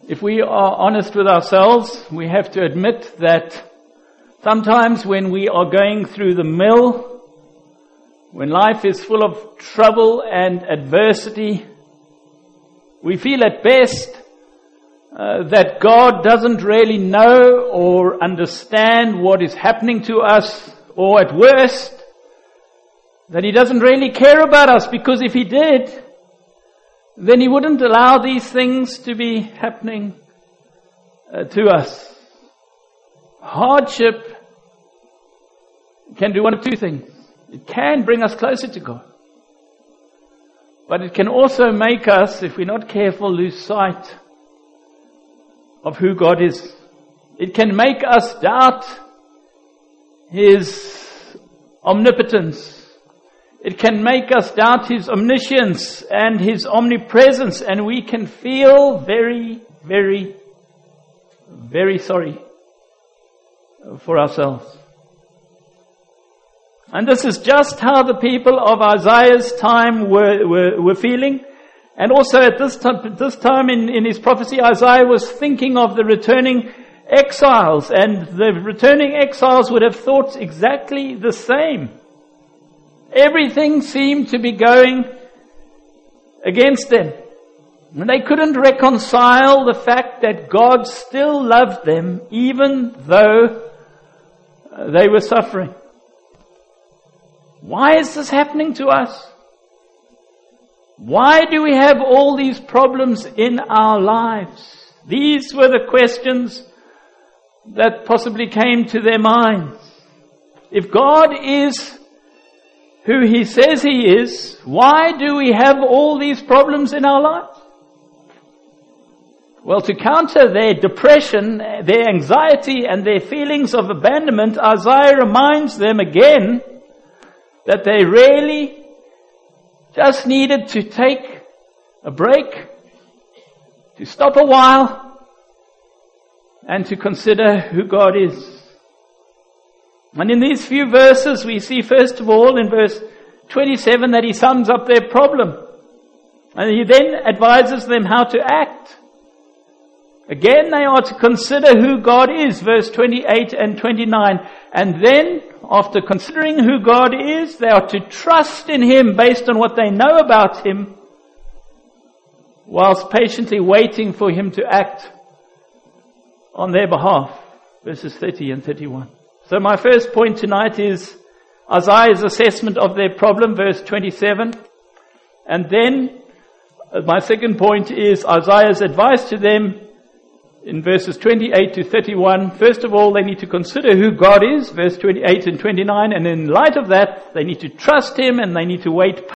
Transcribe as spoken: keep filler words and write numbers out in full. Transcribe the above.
If we are honest with ourselves, we have to admit that sometimes when we are going through the mill, when life is full of trouble and adversity, we feel at best uh, that God doesn't really know or understand what is happening to us, or at worst, that He doesn't really care about us, because if He did, then He wouldn't allow these things to be happening uh, to us. Hardship can do one of two things. It can bring us closer to God. But it can also make us, if we're not careful, lose sight of who God is. It can make us doubt His omnipotence. It can make us doubt His omniscience and His omnipresence, and we can feel very, very, very sorry for ourselves. And this is just how the people of Isaiah's time were, were, were feeling. And also at this time, this time in, in his prophecy, Isaiah was thinking of the returning exiles, and the returning exiles would have thought exactly the same. Everything seemed to be going against them. And they couldn't reconcile the fact that God still loved them even though they were suffering. Why is this happening to us? Why do we have all these problems in our lives? These were the questions that possibly came to their minds. If God is who He says He is, why do we have all these problems in our lives? Well, to counter their depression, their anxiety, and their feelings of abandonment, Isaiah reminds them again that they really just needed to take a break, to stop a while, and to consider who God is. And in these few verses, we see first of all in verse twenty-seven that He sums up their problem. And He then advises them how to act. Again, they are to consider who God is, verse twenty-eight and twenty-nine. And then, after considering who God is, they are to trust in Him based on what they know about Him, whilst patiently waiting for Him to act on their behalf, verses thirty and thirty-one. So my first point tonight is Isaiah's assessment of their problem, verse twenty-seven. And then my second point is Isaiah's advice to them in verses twenty-eight to thirty-one. First of all, they need to consider who God is, verse twenty-eight and twenty-nine. And in light of that, they need to trust Him and they need to wait